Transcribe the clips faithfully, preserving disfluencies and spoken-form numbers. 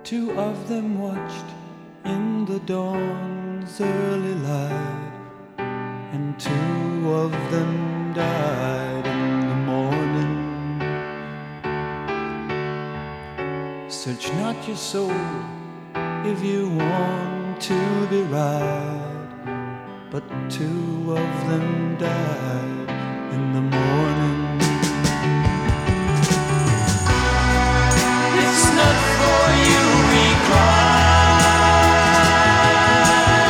Two of them watched in the dawn's early light, and two of them died in the morning. Search not your soul if you want to be right, but two of them died in the morning. It's not for you we cry.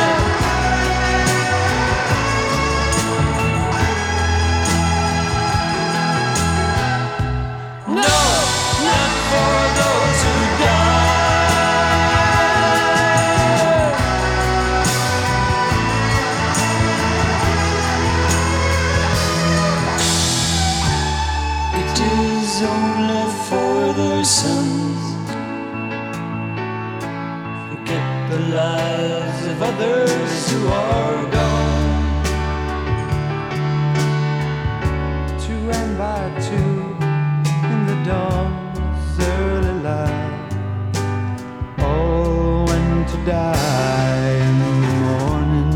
No, not for those who die. It is only for their sons. Forget the lives of others who are gone. Two ran by two in the dawn's early light, all went to die in the morning.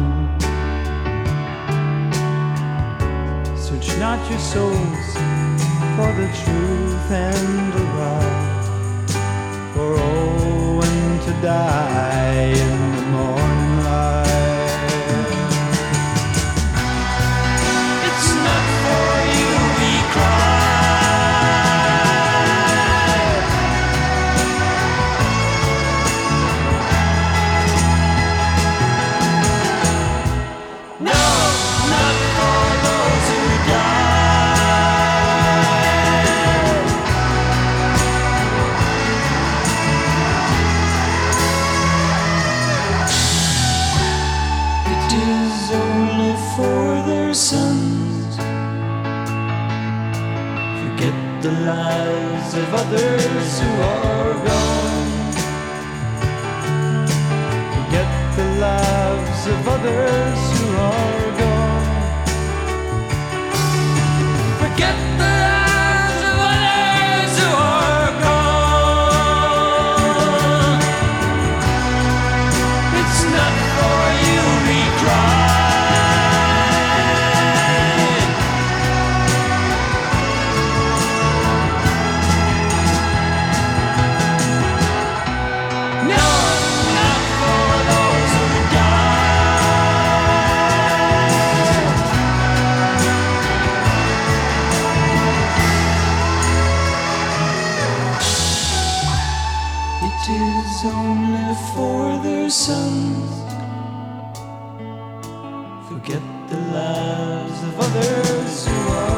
Search not your souls for the truth and the right, for all went to die in the morning light. It's not for you we cry. No, not for those who die. It is only for their sons. Forget the lives of others who are gone. Forget the lives of others who are gone. Forget the lives of others who are gone. It's not for you we cry. No, not for those who die. It is only for their sons. Forget the lives of others who are